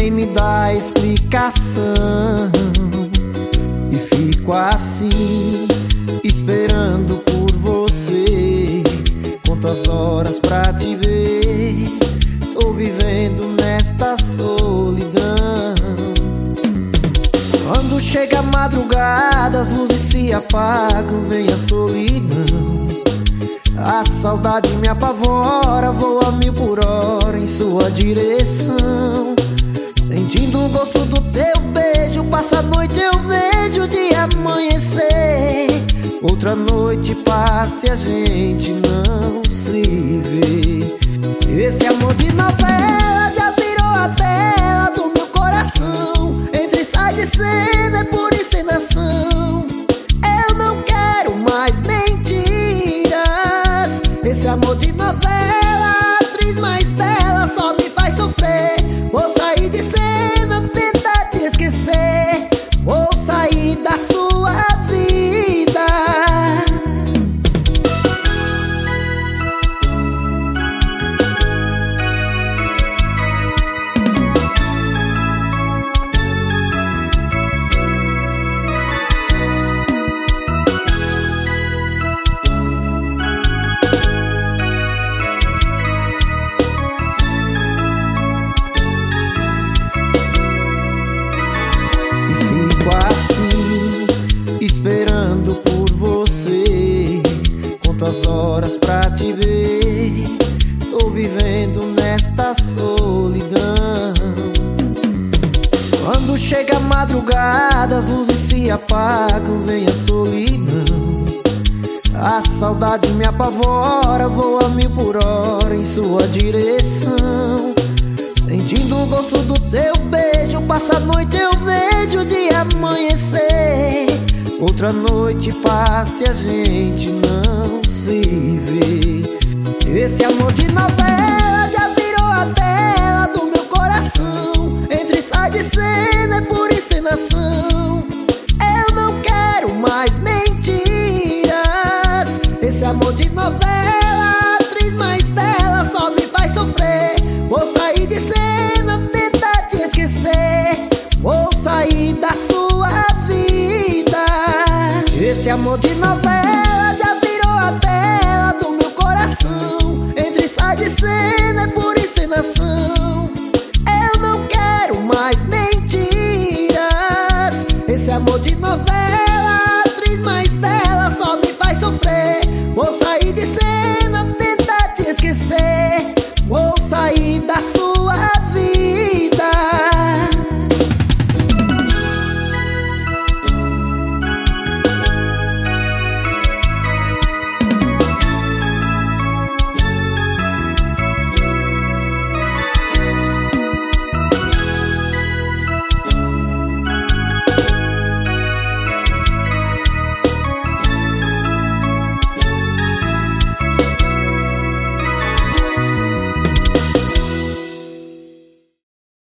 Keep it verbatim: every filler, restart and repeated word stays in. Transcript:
ninguém me dá explicação. E fico assim, esperando por você. Conto as horas pra te ver. Tô vivendo nesta solidão. Quando chega a madrugada, as luzes se apagam, vem a solidão. A saudade me apavora, voa mil por hora em sua direção. Sentindo o gosto do teu beijo, passa a noite eu vejo o dia amanhecer. Outra noite passa e a gente não se vê. Esse amor de novela já virou a tela do meu coração. Entre sai de cena é por encenação. Eu não quero mais mentiras. Esse amor de novela, a atriz mais bela só me faz sofrer. Vou sair de cena, tentar te esquecer. Vou sair da sua vida. Assim, esperando por você. Conto as horas pra te ver. Tô vivendo nesta solidão. Quando chega a madrugada, as luzes se apagam, vem a solidão. A saudade me apavora, voa mil por hora em sua direção. Sentindo o gosto do teu beijo, passa a noite eu vejo o dia amanhecer. Outra noite passa e a gente não se vê. Esse amor de novela